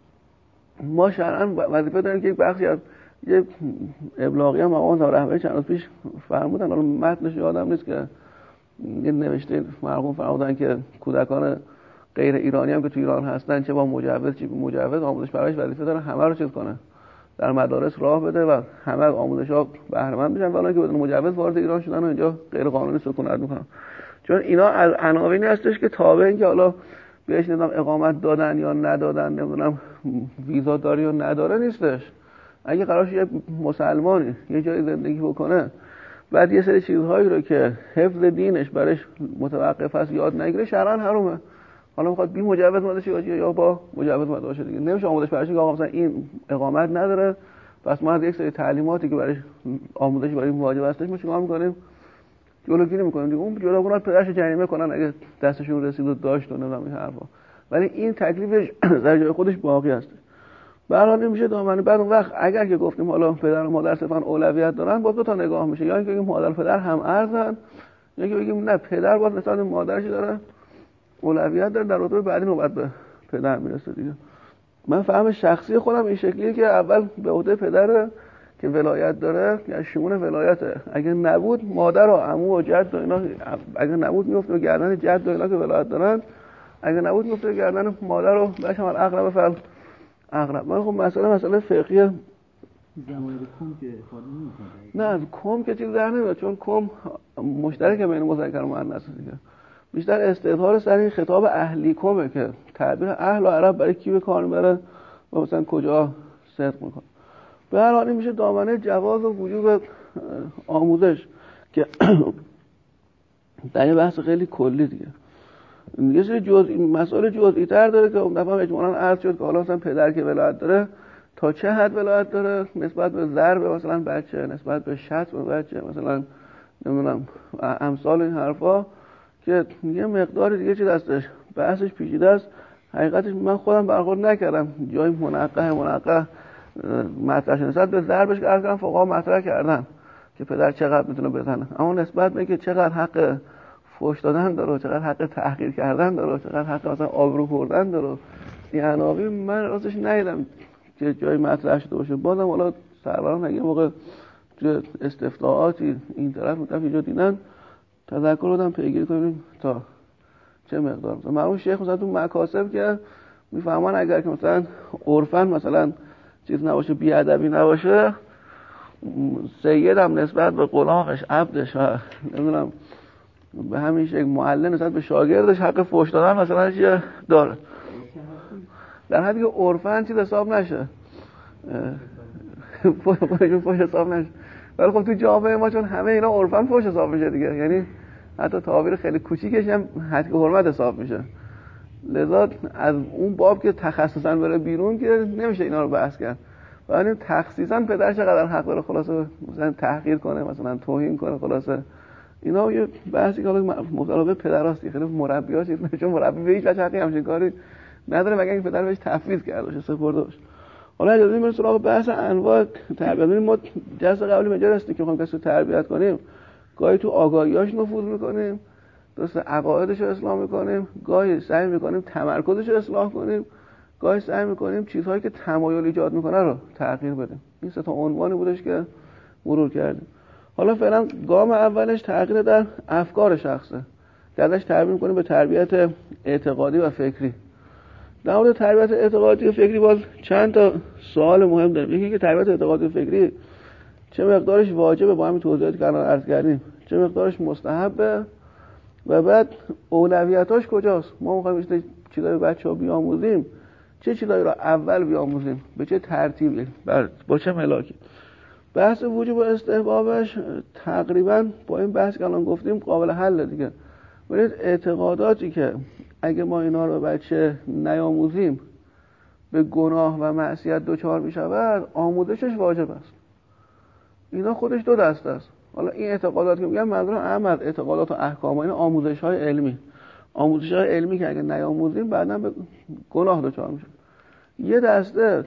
ما شرعاً وظیفه داریم که یک بخشی از یک ابلاغی هم آقا رهبری چند روز پیش فرمودن، حالا متنش یادم نیست، که یه نوشته مرحوم فرمودن که کودکان غیر ایرانی هم که تو ایران هستن چه با مجوز چه بی مجوز آموزش برایش وظیفه داره همه رو چیز کنه، در مدارس راه بده و همه آموزش‌ها بهره مند بشن، ولی که بدون مجوز وارد ایران شدن و اینجا غیر قانونی سکونت میکنن. چون اینا از عناوینی هستش که تابع این که حالا بهش نمیدونم اقامت دادن یا ندادن، نمیدونم ویزا داری یا نداره نیستش. اگه قرارش یه مسلمانی یه جایی زندگی بکنه بعد یه سری چیزهایی رو که حفظ دینش برش متوقف است یاد نگیره، شرعاً حرومه. حالا میخواد بی مجوز اومده باشه یا با مجوز اومده باشه دیگه، نمیشه آموزش برش که آقا مثلا این اقامت نداره پس ما از یک سری تعلیماتی که برای آموزش برای واجب هستش ما چیکار می‌کنیم؟ جلوگیری می‌کنیم دیگه. اون جلوگیری پدرش جریمه کنن اگه دستشون رسید و داشت و نمیدونم این حرفا، ولی این تکلیفش در جای خودش باقی است. به هر حال نمیشه دامنه. بعد اون وقت اگر که گفتیم حالا پدر و مادر صرفاً اولویت دارن، با دو تا نگاه میشه، یا اینکه بگیم مادر و پدر هم ارزن، یا اینکه بگیم نه پدر باز نسبت به مادرش داره اولویت داره، در رتبه بعدی نوبت به پدر میرسه دیگه. من فهم شخصی خودم این شکلیه که اول به عهده پدره که ولایت داره، یعنی شمول ولایته. اگه نبود مادر و عمو و جد و اینا، اگه نبود میفته به گردن جد و اینا که ولایت دارن، اگه نبود میفته به گردن مادر و بهش هم اقرب فعل اقرب. من خب مسئله فقهیه زمانی کم که خالی نه از کم که چیز در نمیاد، چون کم مشترک بین مذکر و مؤنث دیگه. بیشتر استظهار سر این خطاب اهلی کمه که تعبیر اهل و عرب برای کی به کار میبره و مثلا کجا صدق میکنه. به هر حال این میشه دامنه جواز و وجوب آموزش که در یه بحث خیلی کلی دیگه. یه سری مسائل جزئی تر داره که اون دفعه اجمالاً عرض شد که حالا مثلا پدر که ولایت داره تا چه حد ولایت داره نسبت به ضرب مثلا بچه، نسبت به شتم بچه، مثلا نمیدونم امثال این حرفا، که یه مقدار دیگه چی دستش بحثش پیچیده است. حقیقتش من خودم برخورد نکردم جای منقه مطرح نسبت به ضربش که عرض کردم فقها مطرح کردن که پدر چقدر میتونه بزنه، اما نسبت به اینکه چقدر حق فحش دادن داره، چقدر حق تحقیر کردن داره، چقدر حق مثلا آبرو بردن داره، این عناوین من راستش ندیدم که جای مطرح شده باشه. بازم حالا سروران اگه موقع توی استفتاءاتی این طرف اینجا دیدن تذکر بدم پیگیری کنیم تا چه مقدار. مثلا مرحوم شیخ مثلا تو مکاسب که میفهمن اگر که مثلا عرفن مثلا چیز نباشه، بیادبی نباشه، سید هم نسبت به غلامش عبدش و نمیدونم به همین شکل معلم نسبت به شاگردش حق فحش دادن مثلا چیه داره، در حدی که عرفن چیز حساب نشه فحش حساب نشه. ولی خب تو جامعه ما چون همه اینا عرفن فحش حساب میشه دیگه، یعنی حتی تعابیر خیلی کوچیکش هم حد حرمت حساب میشه. لذا از اون باب که تخصصا بره بیرون که نمیشه اینا رو بحث کرد. ولی تخصیصا پدر چقدر حق داره خلاصه مثلا تحقیر کنه، مثلا توهین کنه، خلاصه اینا یه بحثی که حالا مبتلا به پدراستی خیلی مربی‌ها چیز میشه، چون مربی به هیچ وجه حقی همچین کاری نداره مگر اینکه پدر بهش تفویض کرده باشه، سپرده باشه. حالا اجازه بدید بریم سراغ بحث انواع تربیت. ببینید ما جلسه قبلی اینجا رسیدیم که می‌خوایم کسی رو تربیت کنیم، گاهی تو آگاهیاش نفوذ می‌کنیم، درست عقایدش رو اصلاح می‌کنیم، گاهی سعی می‌کنیم تمرکزش رو اصلاح کنیم، گاهی سعی می‌کنیم چیزهایی که تمایل ایجاد می‌کنه رو تغییر بدیم. این سه تا عنوانی بودش که مرور کردیم. حالا فعلا گام اولش تغییر در افکار شخصه که ازش تعبیر می‌کنیم به تربیت اعتقادی و فکری. در مورد تربیت اعتقادی و فکری باز چند تا سوال مهم داریم. یکی که تربیت اعتقادی و فکری چه مقدارش واجبه، با همین توضیحاتی که الان عرض کردیم، چه مقدارش مستحبه، و بعد اولویتاش کجاست. ما می‌خوایم مثل چیزای بچه‌ها بیاموزیم، چه چیزایی رو اول بیاموزیم، به چه ترتیبی، با چه ملاکی. بحث وجوب و استحبابش تقریبا با این بحث که الان گفتیم قابل حل دیگه. ببینید اعتقاداتی که اگه ما اینا رو بچه نیاموزیم به گناه و معصیت دچار می‌شود، آموزشش واجب است. اینا خودش دو دسته است. حالا این اعتقادات که میگم منظورم اهم از اعتقادات و احکام، این آموزش‌های علمی. آموزش‌های علمی که اگه نیاموزیم بعداً به گناه دچار میشیم. یه دسته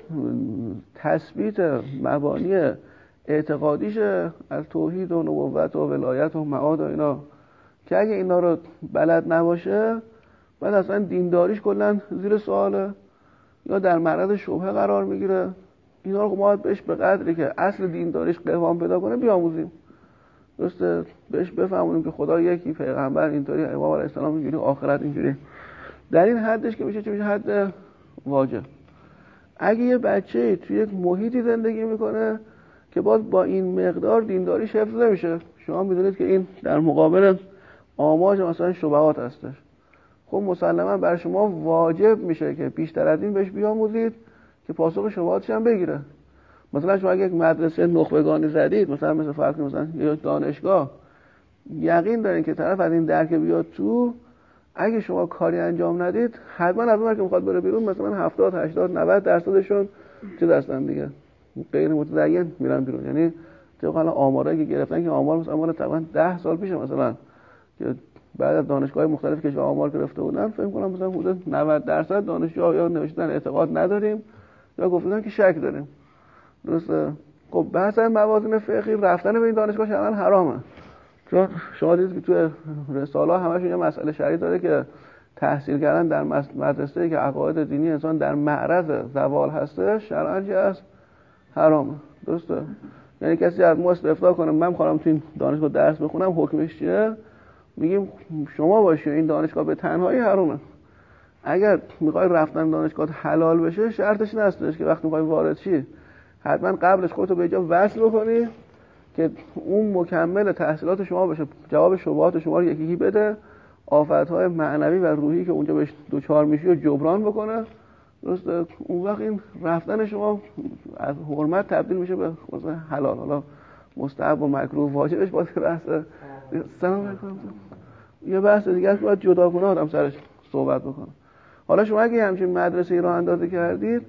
تثبیت مبانی اعتقادیشه از توحید و نبوت و ولایت و معاد و اینا که اگه اینا رو بلد نباشه بعد اصلا دینداریش کلا زیر سواله یا در معرض شبهه قرار میگیره. اینا رو ما بهش به قدری که اصل دینداریش قوام پیدا کنه بیاموزیم، درسته؟ بهش بفهمونیم که خدا یکی، پیغمبر اینطوری، امام علیه السلام اینجوری، آخرت اینجوری. در این حدش که میشه چه میشه حد واجب. اگه یه بچه توی یک محیطی زندگی میکنه که باز با این مقدار دینداریش حفظ نمیشه، شما میدونید که این در مقابل آماج مثلا شبهات هستش، خب مسلما بر شما واجب میشه که بیشتر از این بهش بیاموزید که پاسخ شبهاتش هم بگیره. مثلا شما اگه یک مدرسه نخبگانی زدید، مثلا فرض کنید مثلا یک دانشگاه، یقین دارین که طرف از این درک بیاد تو، اگه شما کاری انجام ندید حتما از اون که میخواد بره بیرون مثلا 70 80 90% چه هستن دیگه غیر متدین میرن بیرون. یعنی طبق الان آمارایی که گرفتن که آمار مثلا تقریبا 10 سال پیش مثلا که بعد از دانشگاه‌های مختلف کشور آمار گرفته بودن، فکر کنم مثلا حدود 90% دانشجوها یا نوشتن اعتقاد نداریم یا گفتن که شک داریم. درسته؟ خب بحث موازین فقهی رفتن به این دانشگاه شرعاً حرامه. چون شما دیدید که تو رساله همشون یه مسئله شرعی داره که تحصیل کردن در مدرسه‌ای که عقاید دینی انسان در معرض زوال هسته شرعاً چه است؟ حرامه. درسته؟ یعنی کسی از ما استفاده کنه من می‌خوام تو این دانشگاه درس بخونم حکمش چیه؟ میگیم شما باشی این دانشگاه به تنهایی حرامه. اگر می‌خوای رفتن دانشگاه حلال بشه شرطش این هستش که وقتی می‌خوای وارد شی حتما قبلش خودتو به جا وصل بکنی که اون مکمل تحصیلات شما بشه، جواب شبهات شما رو یکی یکی بده، آفت‌های معنوی و روحی که اونجا بهش دوچار میشی رو جبران بکنه. درسته؟ اون وقت این رفتن شما از حرمت تبدیل میشه به مثلا حلال. حالا مستحب و مکروه واجبش باید بحث سلام علیکم یه بحث دیگه است باید جداگانه آدم سرش صحبت بکنه. حالا شما اگه همچین مدرسه‌ای راه اندازی کردید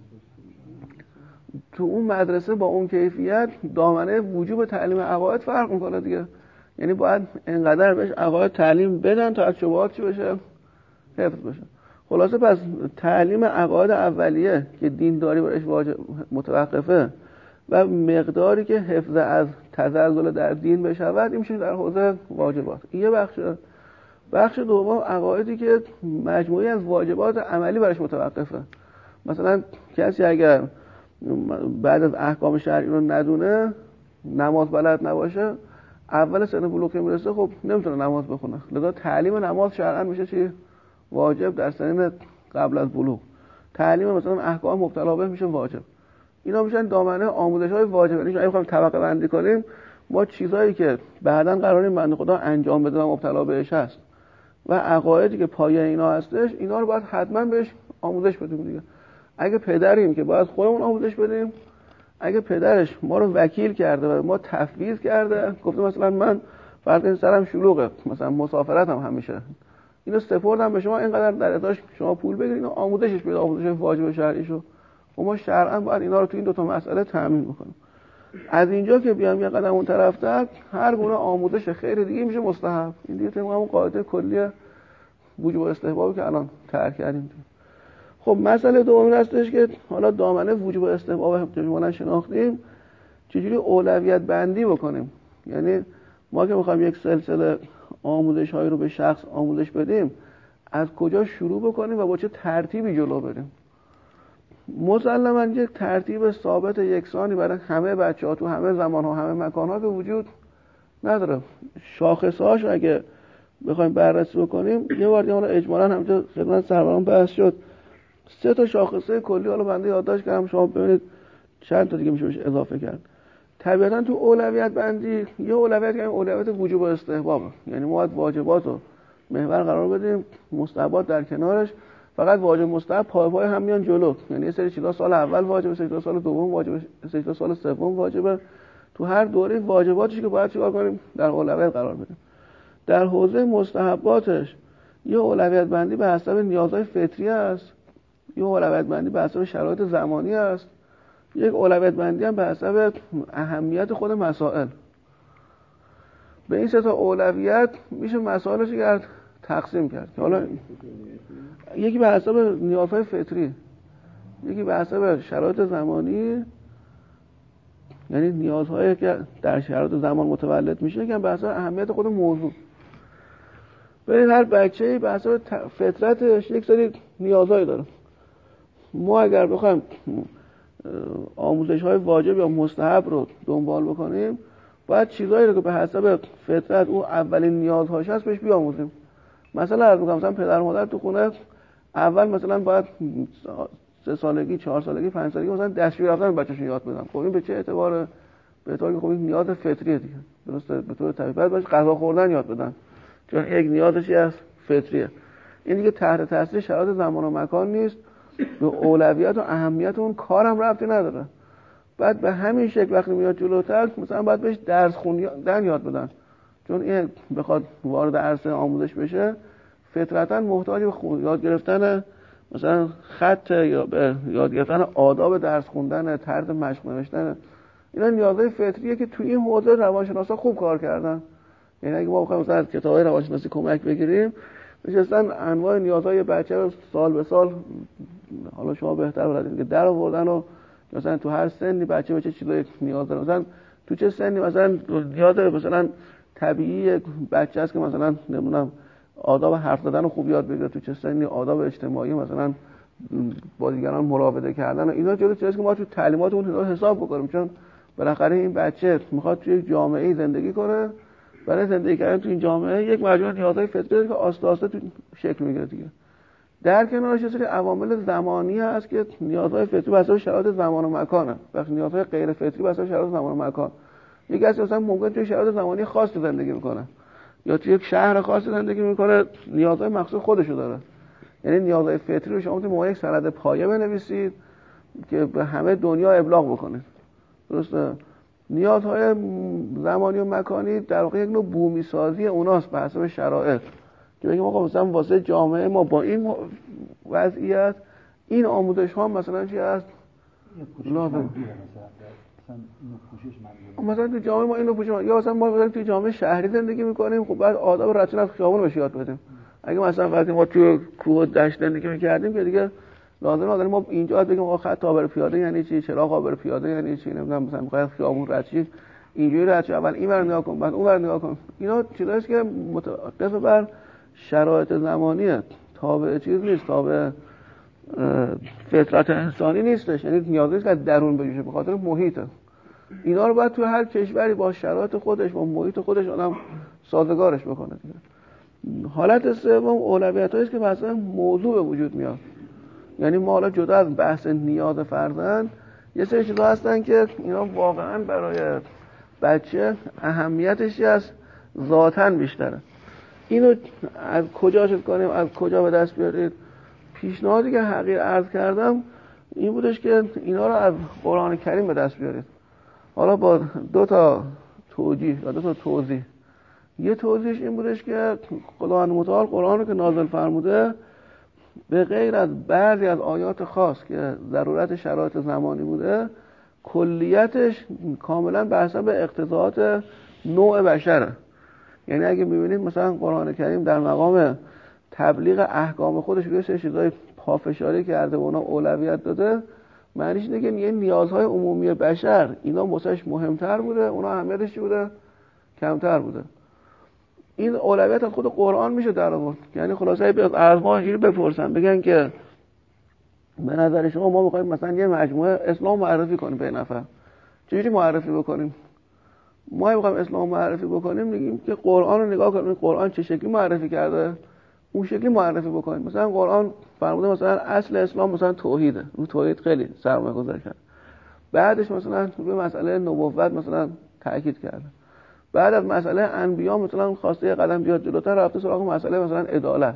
تو اون مدرسه با اون کیفیت دامنه وجوب تعلیم عقاید فرق میکنه دیگه. یعنی باید انقدر بهش عقاید تعلیم بدن تا از شبهات چی بشه؟ حفظ بشه. خلاصه پس تعلیم عقاید اولیه که دینداری برش واجب متوقفه و مقداری که حفظ از تزلزل در دین بشود این میشه در حوزه واجبات. این یه بخش دوم عقایدی که مجموعی از واجبات عملی برش متوقفه. مثلا کسی اگر بعد از احکام شرعی رو ندونه، نماز بلد نباشه، اول سن بلوغ که میرسه خب نمیتونه نماز بخونه. لذا تعلیم نماز شرعاً میشه چی؟ واجب در سن قبل از بلوغ. تعلیم مثلا احکام مبتلا به میشه واجب. اینا میشن دامنه آموزش‌های واجب. یعنی اگه بخوایم طبقه بندی کنیم، ما چیزایی که بعداً قراره بنده خدا انجام بده و مبتلا بهش هست و عقایدی که پایه اینا هستش، اینا رو باید حتما بهش آموزش بدیم دیگه. اگه پدریم که باید خودمون آموزش بدیم، اگه پدرش ما رو وکیل کرده و ما تفویض کرده، گفته مثلا من فرض سرم شلوغه، مثلا مسافرتم همیشه، اینو سپردم به شما، اینقدر در ازاش شما پول بگیرید و آموزشش بدید، آموزش واجب شرعیشو. و ما شرعاً باید اینا رو تو این دو تا مسئله تامین بکنیم. از اینجا که بیام یه قدم اون طرفتر، هر گونه آموزش خیر دیگه میشه مستحب. این دیگه طبق همون قاعده کلی وجوب و استحبابی که الان ترک کردیم. خب مسئله دومی هستش که حالا دامنه وجوب و استحباب جمعاً شناختیم، چجوری اولویت بندی بکنیم. یعنی ما که میخوایم یک سلسله آموزش‌هایی رو به شخص آموزش بدیم، از کجا شروع بکنیم و با چه ترتیبی جلو بریم. مسلماً یک ترتیب ثابت یکسانی برای همه بچه‌ها تو همه زمان‌ها همه مکان‌ها که وجود نداره. شاخص‌هاش اگه بخوایم بررسی بکنیم، یه بار دیگه حالا اجمالاً همونجا خدمت سروران بحث شد، 3 تا شاخصه کلی حالا بنده یادداشت کردم، شما ببینید چند تا دیگه میشه بهش اضافه کرد. طبیعتاً تو اولویت بندی یه اولویت که اولویت وجوب و استحباب، یعنی ما باید واجبات رو محور قرار بدیم، مستحبات در کنارش. فقط واجب مستحب پای هم میان جلو، یعنی یه سری چیزا سال اول واجبه، سری سال دوم واجبه، سری سال سوم واجبه. تو هر دوره واجباتش که باید چیکار کنیم؟ در اولویت قرار بدیم. در حوزه مستحباتش یه اولویت بندی به حسب نیازهای فطری است، یه اولویت بندی به حسب شرایط زمانی است، یک اولویت بندی هم به حسب اهمیت خود مسائل. به این سه تا اولویت میشه مسائلش کرد تقسیم کرد. حالا یکی به حساب نیازهای فطری، یکی به حساب شرایط زمانی، یعنی نیازهایی که در شرایط زمان متولد میشه، یکی به حساب اهمیت خود موضوع. ببین هر بچه‌ای به حساب فطرتش یک سری نیازهایی داره. ما اگر بخوایم آموزش‌های واجب یا مستحب رو دنبال بکنیم، باید چیزایی رو که به حسب فطرت اون اولین نیازهاش هست بهش بیاموزیم. مثلا عرض می‌کنم مثلا پدر و مادر تو خونه اول مثلا باید 3 سالگی، 4 سالگی، 5 سالگی مثلا دستشویی رفتن به بچه‌شون یاد بدن. خب این به چه اعتباره؟ به اعتباری که خب این نیاز فطریه دیگه. درسته؟ به طور طبیعی باید غذا خوردن یاد بدن. چون یک نیازشی از فطریه. این دیگه تحت تاثیر شرایط زمان و مکان نیست. به اولویت و اهمیت اون کارم ربطی نداره. بعد به همین شکل وقتی میاد جلوتر مثلا باید بهش درس خوندن یاد بدن. چون این بخواد وارد عرصه آموزش بشه فطرتاً محتاج به یاد گرفتن مثلا خط یا به یاد گرفتن آداب درس خوندن، طرز مشق نوشتن. اینا نیازهای فطریه که توی این حوزه روانشناسا خوب کار کردن. یعنی اگه ما بخوایم مثلا از کتاب‌های روانشناسی کمک بگیریم، نشستن انواع نیازهای بچه رو سال به سال، حالا شما بهتر بلدید که در آوردن و مثلا تو هر سنی بچه به چه چیزایی نیاز داره، مثلا تو چه سنی مثلا نیاز مثلا طبیعی بچه است که مثلا نمیدونم آداب حرف زدن رو خوب یاد بگیره، تو چه سنی آداب اجتماعی مثلا با دیگران مراوده کردن، اینا جلو چیزی که ما تو تعلیمات اون حساب بکنیم. چون بالاخره این بچه میخواد توی یک جامعه زندگی کنه، برای زندگی کردن تو این جامعه یک مجموعه نیازهای فطری داره که آسته آسته تو شکل میگیره دیگه. در کنارش یه سری عوامل زمانی هست که نیازهای فطری به حساب شرایط زمان و مکانه، وقتی نیازهای غیر فطری به حساب شرایط زمان و مکان. یکی از مثلا ممکن توی شرایط زمانی خاصی زندگی میکنه یا توی یک شهر خاصی زندگی میکنه، نیازهای مخصوص خودشو داره. یعنی نیازهای فطری رو شما تو یک سند پایه بنویسید که به همه دنیا ابلاغ بکنید. درسته؟ نیازهای زمانی و مکانی در واقع یک نوع بومی سازی اوناست به حسب شرایط، که بگیم آقا مثلا واسه جامعه ما با این وضعیت این آموزش ها مثلا چی هست لازم، مثلا تو جامعه ما اینو پوشیم، یا مثلا ما تو جامعه شهری زندگی میکنیم، خب بعد آداب رسمی از خیابون بهش یاد بدیم. اگه مثلا وقتی ما تو کوه و دشت زندگی میکردیم که دیگه لازم نداره ما اینجا بگیم آقا خط عابر پیاده یعنی چی، چراغ عابر پیاده یعنی چی، نمیدونم مثلا میخواد خیابون رد چی، اینجوری رد چی، اول این ور نگاه کن بعد اون ور نگاه کن. اینا چیزایی است که متوقف بر شرایط زمانیه، تابع چیز نیست، تابع فطرت انسانی نیستش. یعنی نیازی است که درون بجوشه، به خاطر محیطه. اینا رو باید تو هر کشوری با شرایط خودش با محیط خودش آدم سازگارش بکنه دیگه. حالت سوم اولویتایی است که مثلا موضوع به وجود میاد. یعنی ما حالا جدا از بحث نیاز فرزند یه سری چیزا هستن که اینا واقعا برای بچه اهمیتش از ذاتاً بیشتره. اینو از کجا شد کنیم، از کجا به دست بیارید؟ پیشنهادی که حقیر عرض کردم این بودش که اینا رو از قرآن کریم به دست بیارید. حالا با 2 تا توجیه یا 2 تا توضیح. یه توضیحش این بودش که خداوند متعال قرآن رو که نازل فرموده به غیر از بعضی از آیات خاص که ضرورت شرایط زمانی بوده، کلیتش کاملا به حسب اقتضاعات نوع بشره. یعنی اگه می‌بینید مثلا قرآن کریم در مقام تبلیغ احکام خودش روی سه چیزای پافشاری کرده و اونا اولویت داده، معنیش اینه که نیازهای عمومی بشر اینا واسش مهمتر بوده، اونا اهمیتش چی بوده؟ کمتر بوده. این اولویت از خود قرآن میشه در آورد. یعنی خلاصه از ما اینجوری بپرسن بگن که به نظر شما ما می‌خوایم مثلا یه مجموعه اسلام معرفی کنیم به نفر، چجوری معرفی بکنیم؟ ما می‌خوایم اسلام معرفی بکنیم میگیم که قرآن رو نگاه کنیم، قرآن چه شکلی معرفی کرده اون شکلی معرفی بکنیم. مثلا قرآن فرموده مثلا اصل اسلام مثلا توحیده، رو توحید خیلی سرمایه‌گذاری کرد. بعدش مثلا روی مسئله نبوت مثلا تاکید کرده. بعد از مسئله انبیا مثلا خواسته یه قدم بیاد جلوتر، رفته سراغ مسئله مثلا عدالت،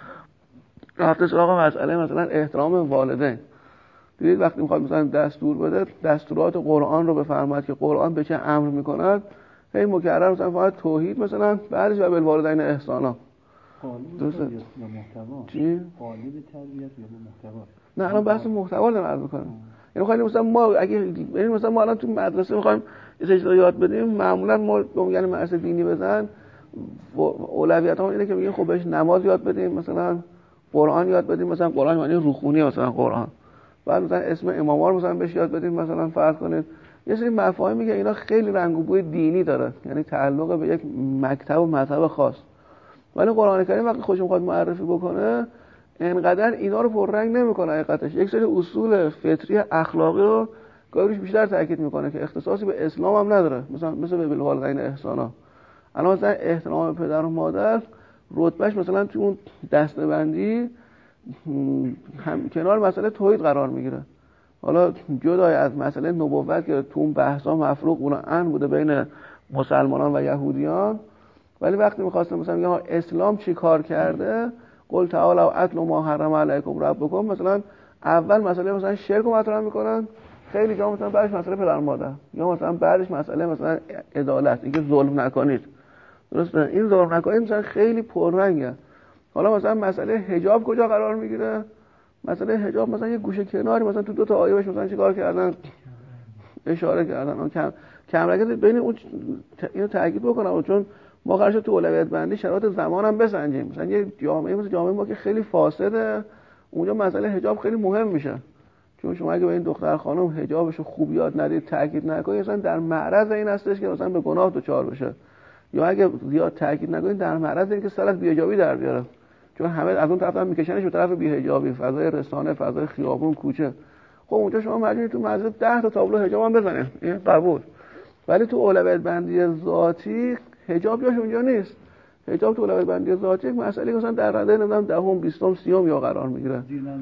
رفته سراغ مسئله مثلا احترام والدین. دیدید وقتی میخواد مثلا دستور بده دستورات قرآن رو بفرماید که قرآن به چه امر میکند، هی مکرر مثلا فقط توحید مثلا بعدش و بالوالدین احسانا. درسته یا محتوا؟ چی؟ قالب تربیت یا محتوا؟ نه الان بحث محتوا رو عرض می‌کنم. یعنی خیلی مثلا ما اگه مثلا ما الان تو مدرسه می‌خوایم یه چیزا یاد بدیم، معمولا ما میگن مدرس دینی بزن، اولویت ها اینه که میگن خب بهش نماز یاد بدیم، مثلا قرآن یاد بدیم، مثلا قرآن معنی روخونی، مثلا قرآن، بعد مثلا اسم اماما رو مثلا بهش یاد بدیم، مثلا فرض کنید یه سری مفاهیمی که اینا خیلی رنگ و بوی دینی داره، یعنی تعلق به یک مکتب و مذهب خاص. ولی قرآن کریم وقتی خودش میخواد معرفی بکنه اینقدر اینا رو پررنگ نمیکنه، حقیقتش یک سری اصول فطری اخلاقی رو گاهی بیشتر تاکید میکنه که اختصاصی به اسلام هم نداره، مثل به بالوالدین احسانا. الان مثلا احترام پدر و مادر رتبهش مثلا تو اون دسته‌بندی کنار مسئله توحید قرار میگیره. حالا جدای از مسئله نبوت که تو اون بحثا مفروق بوده بین مسلمانان و یهودیان، ولی وقتی می‌خواستم مثلا میگم اسلام چی کار کرده، قل تعالوا اتلوا ما حرم علیکم ربکم، مثلا اول مسئله مثلا شرک رو مطرح میکنن، خیلی جا مثلا بعدش مسئله پدر مادر، یا مثلا بعدش مسئله مثلا عدالت، اینکه ظلم نکنید. درسته؟ این ظلم نکنید مثلا خیلی پررنگه. حالا مثلا مسئله حجاب کجا قرار میگیره؟ مسئله حجاب مثلا یه گوشه کناری مثلا تو 2 تا آیه بهش مثلا چیکار کردن، اشاره کردن. اون کم رگه بین اون اینو تاکید بکنم، چون ما قراره تو اولویت بندی شرایط زمان هم بسنجیم. مثلا یه جامعه مثل جامعه ما که خیلی فاسده، اونجا مسئله حجاب خیلی مهم میشه، چون شما اگه به این دختر خانم حجابشو خوب یاد ندید، تاکید نکنید، مثلا در معرض این هستش که مثلا به گناه دچار بشه، یا اگه زیاد تاکید نکنید در معرض اینکه سر از بی‌حجابی در بیاره، چون همه از اون طرف هم میکشنش به طرف بی‌حجابی، فضای رسانه، فضای خیابون، کوچه. خب اونجا شما مجبورید تو مسجد 10 تا تابلو حجاب هم بزنید، این قبول. ولی تو اولویت بندی ذاتی حجاب جاش اونجا نیست. حجاب تو اولویت بندی ذاتی یک مسئله مثلا در رده نمیدونم 10ام 20م 30م یا قرار میگیره.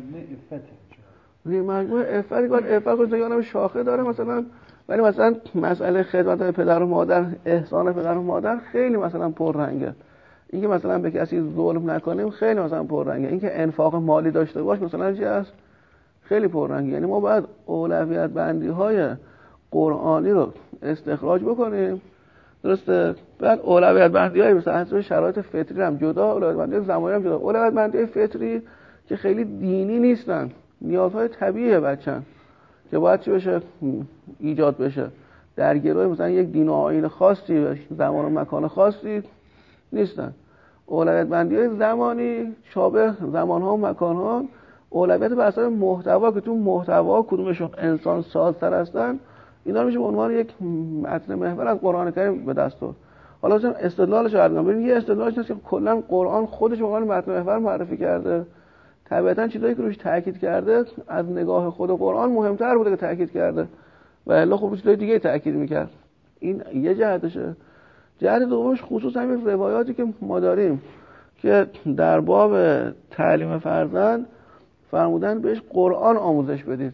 زیر مجموعه افتی که افت خودش نگاه شاخه داره مثلا، ولی مثلا مسئله خدمت پدر و مادر، احسان پدر و مادر خیلی مثلا پررنگه. اینکه مثلا به کسی ظلم نکنیم خیلی مثلا پررنگه. اینکه انفاق مالی داشته باش مثلا چی است؟ خیلی پررنگه. یعنی ما باید اولویت بندی های قرآنی رو استخراج بکنیم. درسته؟ بعد اولویت بندی های مثلا شرایط فطری هم جدا، اولویت بندی زمانی هم جدا. اولویت بندی فطری که خیلی دینی نیستن، نیازهای طبیعیه بچه‌ن که باید چی بشه؟ ایجاد بشه. در گروه مثلا یک دین و آیین خاصی، زمان و مکان خاصی نیستن. اولویت بندی های زمانی شابه زمان‌ها و مکان‌ها، اولویت بر اساس محتوا که تو محتوا کدومشون انسان سازتر هستن، اینا میشه به عنوان یک متن محور از قرآن کریم به دست آورد. حالا مثلا استدلالش رو عرض کنم. یه استدلالش هست که کلا قرآن خودش به عنوان متن محور معرفی کرده. طبیعتاً چیزایی که روش تاکید کرده از نگاه خود قرآن مهمتر بوده که تاکید کرده، و الا خب چیزای دیگه تاکید میکرد. این یه جهتشه. جهت دومش خصوصا همین روایاتی که ما داریم که در باب تعلیم فرزند فرمودن بهش قرآن آموزش بدید.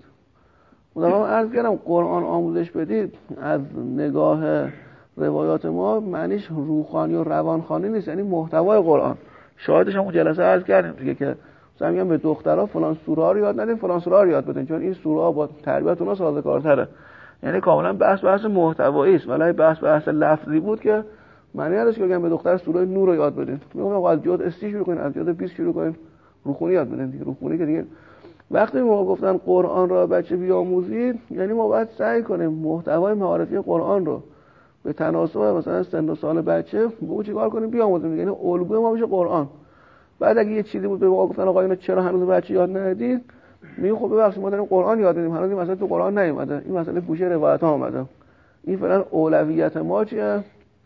خداوند عرض کردم قرآن آموزش بدید از نگاه روایات ما معنیش روحانی و روانخوانی نیست، یعنی محتوای قرآن. شاهدش هم اون جلسه عرض کردیم دیگه که مثلا میگم به دخترها فلان سوره ها رو یاد ندین، فلان سوره ها رو یاد بدین، چون این سوره ها با تربیت اونها سازگارتره. یعنی کاملا بحث محتوایی است، ولی بحث لفظی بود که معنی نداشت که بگم به دختر سوره نور رو یاد بدین. میگم از جزء 30 شروع کنین، از جزء 20 شروع کنین، روخونی یاد بدین دیگه. روخونی که دیگه وقتی ما گفتن قرآن را بچه بیاموزید، یعنی ما باید سعی کنیم محتوای معرفی قرآن رو به تناسب مثلا سن و سال بچه بگو چیکار کنیم بیاموزیم، یعنی الگوی ما بشه قرآن. بعد اگه یه چیزی بود به ما گفتن آقا اینو چرا هنوز بچه یاد ندید، میگه خب ببخشید ما داریم قرآن یاد میدیم، هنوز این مسئله تو قرآن نیومده، این مسئله گوشه روایت ها اومده، این فعلا اولویت ما چیه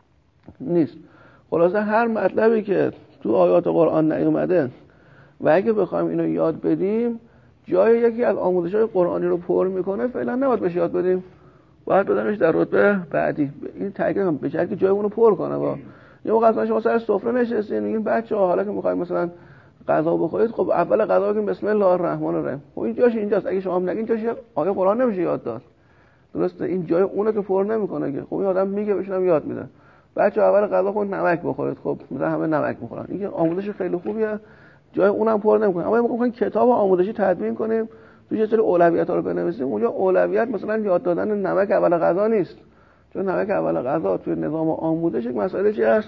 نیست. خلاصه هر مطلبی که تو آیات قرآن نیومده و اگه بخوایم اینو یاد بدیم جای یکی از آموزش‌های قرآنی رو پر میکنه، فعلا نباید بهش یاد بدیم، باید بدنش در رتبه بعدی. این تاکید به شرطی که جای اون رو پر کنه. با یه موقع اصلا شما سر سفره نشستین میگین بچه‌ها حالا که می‌خواید مثلا غذا بخورید، خب اول غذا بگین بسم الله الرحمن الرحیم. خب این جاش اینجاست، اگه شما هم نگین جاش آیه قرآن نمیشه یاد داد. درسته؟ این جای اونه که پر نمیکنه که. خب این آدم میگه بهشون یاد میده بچه‌ها اول غذا خود نمک بخورید، خب مثلا همه نمک می‌خورن، این آموزش خیلی خوبیه، جای اونم پر نمی‌کنه. اما ما می‌خوایم کتاب آموزشی تدوین کنیم، توش یه سری اولویت‌ها رو بنویسیم، اونجا اولویت مثلا یاد دادن نمک اول غذا نیست، چون نمک اول غذا توی نظام آموزش یک مسئله چی است؟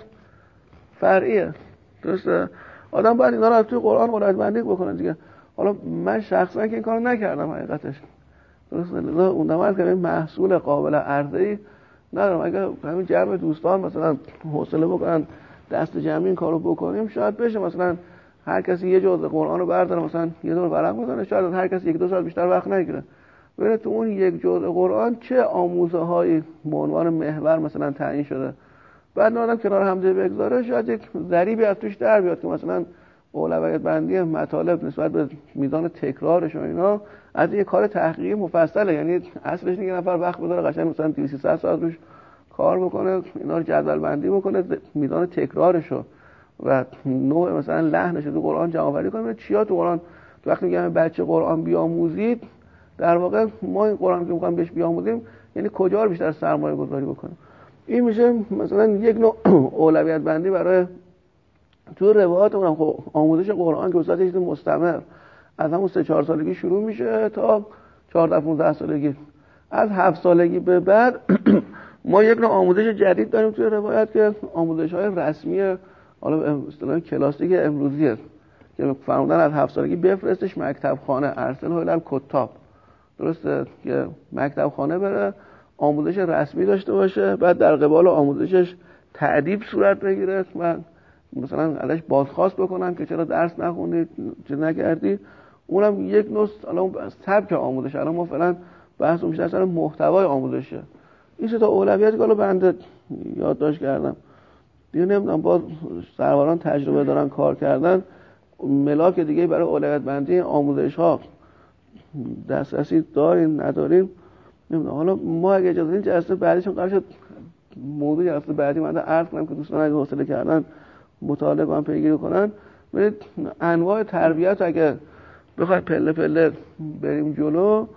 فرعیه. درسته؟ آدم باید اینا رو توی قرآن اولویت بندی بکنه دیگه. حالا من شخصا که این کارو نکردم حقیقتش. درسته؟ لذا اون دم که این محصول قابل عرضه‌ای ندارم. اگه همین جمع دوستان مثلا حوصله بکنن دست جمعی این کارو بکنیم شاید بشه. مثلا هر کسی یه جزء قرآن رو برداره مثلا یه دور ورق بزنه، شاید هر کسی 1-2 ساعت بیشتر وقت نگیره. ببینید تو اون یک جزء قرآن چه آموزه هایی به عنوان محور مثلا تعیین شده، بعد آدم کنار هم بگذاره شاید یک ضریبی از توش در بیاد که مثلا اولویت بندی مطالب نسبت به میزان تکرارش و اینا از یه کار تحقیقی مفصله. یعنی اصلش یه نفر وقت بذاره قشنگ مثلا 200 ساعت روش کار بکنه، اینا رو جدول بندی بکنه، میزان تکرارشو و نوع مثلا لحنش تو قرآن جمع آوری کنه. چیا تو قرآن وقتی میگم بچه قرآن بیاموزید، در واقع ما این قرآن که میخوایم بهش بیاموزیم یعنی کجا رو بیشتر سرمایه گذاری بکنیم. این میشه مثلا یک نوع اولویت بندی برای تو روایات. اونم خب آموزش قرآن که واسه چیز مستمر از همون 3-4 سالگی شروع میشه تا 14-15 سالگی. از 7 سالگی به بعد ما یک نوع آموزش جدید داریم توی روایت که آموزش‌های رسمی حالا اصطلاحاً کلاسیک امروزیه که فرمودن از 7 سالگی بفرستش مکتب خانه، ارسل هلال کتاب، درسته که مکتب خانه بره آموزش رسمی داشته باشه، بعد در قبال آموزشش تأدیب صورت بگیره و مثلا ازش بازخواست بکنن که چرا درس نخوندی، چه نکردی. اونم یک نوع حالا سبک آموزش. الان ما فعلا بحث بیشتر سر محتوای آموزشه. این سه تا اولویتی که حالا بنده یادداشت کردم دیگه نمیدونم باز سروران تجربه دارن کار کردن ملاک دیگه برای اولویت بندی آموزش ها دسترسی دارین ندارین نمیدونم. حالا ما اگه اجازه این جلسه بعدیشون قرار شد موضوع جلسه بعدی من عرض کنم که دوستان اگه حوصله کردن مطالعه کنن پیگیری کنن. ببینید انواع تربیت اگه بخواید پله پله بریم جلو،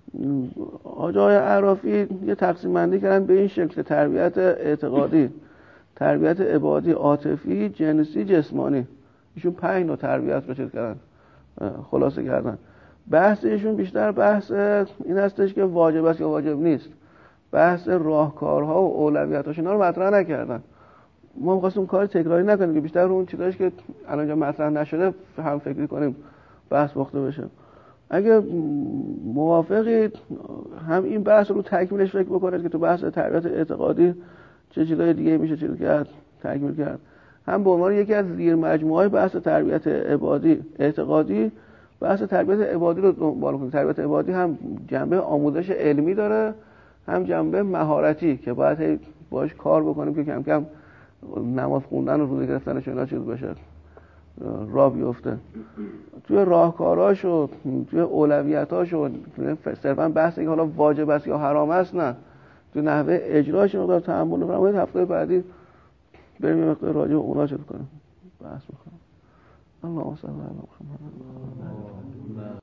آقای عرافی یه تقسیم بندی کردن به این شکل: تربیت اعتقادی، تربیت عبادی، عاطفی، جنسی، جسمانی. ایشون 5 نوع تربیت رو چیز کردن، خلاصه کردن. بحث ایشون بیشتر بحث این هستش که واجب است یا واجب نیست. بحث راهکارها و اولویتاش اینا رو مطرح نکردن. ما می‌خواستیم کار تکراری نکنیم که بیشتر اون چیزاش که الان اینجا مطرح نشده هم فکری کنیم بحث پخته بشه. اگه موافقید هم این بحث رو تکمیلش فکر بکنید که تو بحث تربیت اعتقادی چه چیزای دیگه میشه چیز کرد، تکمیل کرد. هم به عنوان یکی از زیر مجموعه‌های بحث تربیت عبادی اعتقادی بحث تربیت عبادی رو دنبال کنید. تربیت عبادی هم جنبه آموزش علمی داره، هم جنبه مهارتی که باید باش کار بکنیم که کم کم نماز خوندن و روزه گرفتنش اینا چیز بشه، راه بیفته. توی راهکاراش و توی اولویتاش و صرفا بحث اینکه حالا واجب است یا حرام است نه، توی نحوه اجراش مقدار تأمل بفرمایید. هفته بعدی بریم یه مقدار راجع به اونا چیز کنیم، بحث بکنیم. اللهم صل علی محمد.